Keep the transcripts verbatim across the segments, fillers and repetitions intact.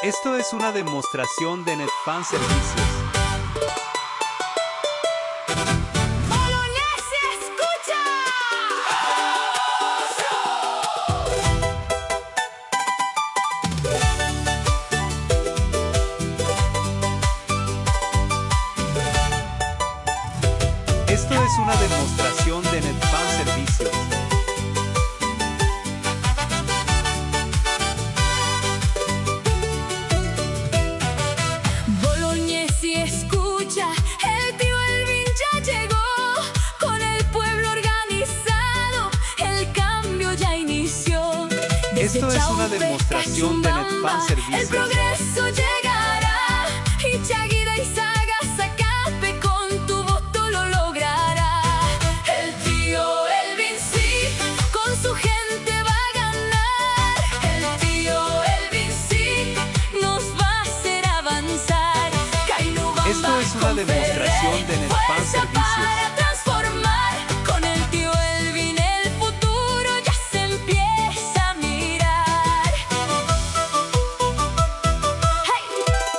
Esto es una demostración de Netfan Servicios. ¡Bolognesi, escucha! Esto es una demostración de Netfan Servicios. Bolognesi, escucha, el tío Elvin ya llegó. Con el pueblo organizado, el cambio ya inició. Desde Esto es una Chaupe, demostración de Netfan Cachumbamba, Servicios. el progreso llegará. Y Chaguida y Sagazacape con tu voto lo logrará. El tío Elvin sí, con su gente va a ganar. El tío Elvin sí, nos va a hacer avanzar. Cainubamba Esto es una con demostración Ferrer, de Netfan fuerza Servicios. para transformar. Con el tío Elvin el futuro ya se empieza a mirar. ¡Hey!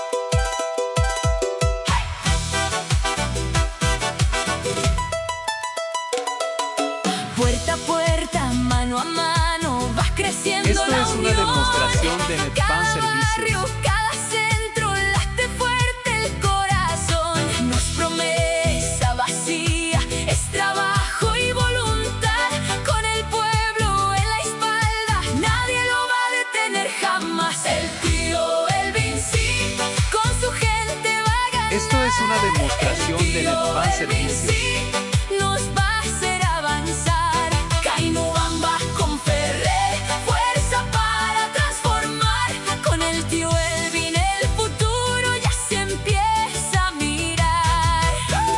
Puerta a puerta, mano a mano, va creciendo Esto la es una unión. demostración de Netfan Cada Servicios. barrio, cada centro, late fuerte el corazón. No es promesa vacía, es trabajo y voluntad. Con el pueblo en la espalda, nadie lo va a detener jamás. El tío Elvin sí, con su gente va a ganar. Esto es una demostración de Netfan Servicios. Nos va a hacer avanzar. Cainubamba con Ferrer, fuerza para transformar. Con el tío Elvin el futuro ya se empieza a mirar.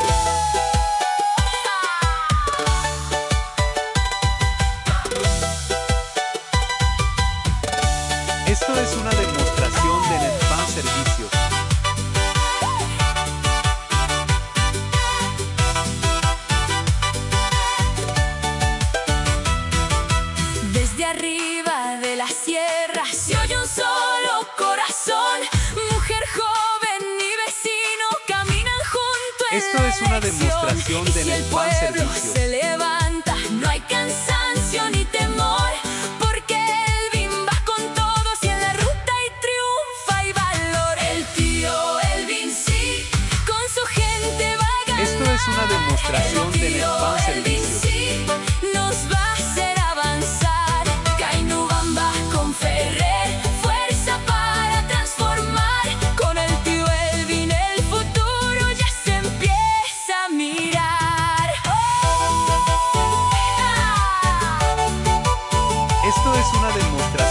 Esto es una demostración de Netfan Servicios. Desde arriba de la sierra se oye un solo corazón. Mujer joven y vecino caminan junto en Esto la es una elección. demostración Y de si el Netfan pueblo Servicios. se levanta, no hay cansancio ni temor, porque Elvin va con todos y en la ruta y triunfa y valor. El tío Elvin sí, con su gente va a ganar. Esto es una demostración de Netfan Servicios. Sí, nos va a hacer avanzar. Cainubamba con Ferrer, fuerza para transformar. Con el tío Elvin el futuro ya se empieza a mirar. ¡Oh! Esto es una demostración